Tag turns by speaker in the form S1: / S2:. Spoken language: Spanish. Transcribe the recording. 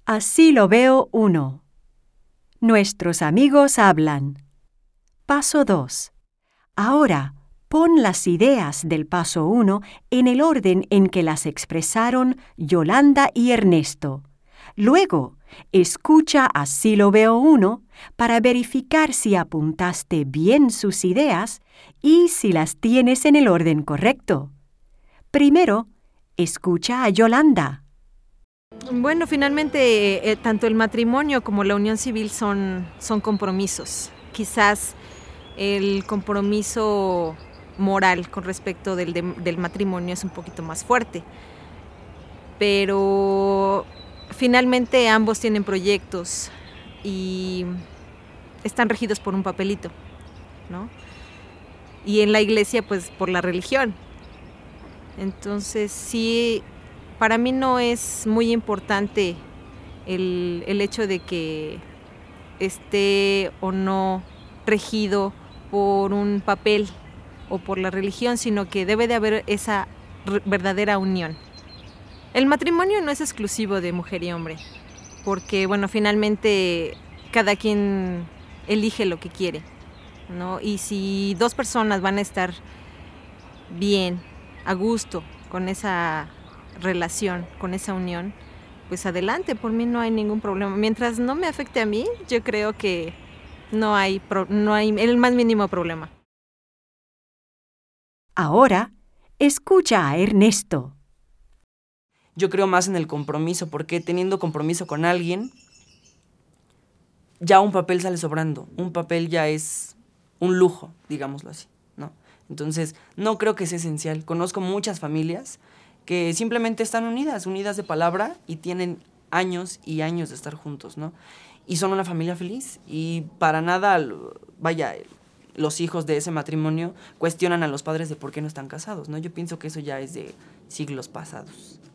S1: Así lo veo 1. Nuestros amigos hablan. Paso 2. Ahora, pon las ideas del paso 1 en el orden en que las expresaron Yolanda y Ernesto. Luego, escucha Así lo veo 1 para verificar si apuntaste bien sus ideas y si las tienes en el orden correcto. Primero, escucha a Yolanda.
S2: Bueno, finalmente tanto el matrimonio como la unión civil son compromisos. Quizás el compromiso moral con respecto del matrimonio es un poquito más fuerte, pero finalmente ambos tienen proyectos y están regidos por un papelito, ¿no? Y en la iglesia, pues, por la religión. Entonces, sí, para mí no es muy importante el hecho de que esté o no regido por un papel o por la religión, sino que debe de haber esa verdadera unión. El matrimonio no es exclusivo de mujer y hombre, porque, bueno, finalmente cada quien elige lo que quiere, ¿no? Y si dos personas van a estar bien, a gusto, con esa relación, con esa unión, pues adelante, por mí no hay ningún problema. Mientras no me afecte a mí, yo creo que no hay el más mínimo problema.
S1: Ahora, escucha a Ernesto.
S3: Yo creo más en el compromiso, porque teniendo compromiso con alguien, ya un papel sale sobrando. Un papel ya es un lujo, digámoslo así, ¿no? Entonces, no creo que sea esencial. Conozco muchas familias que simplemente están unidas de palabra y tienen años y años de estar juntos, ¿no? Y son una familia feliz y para nada, vaya, los hijos de ese matrimonio cuestionan a los padres de por qué no están casados, ¿no? Yo pienso que eso ya es de siglos pasados.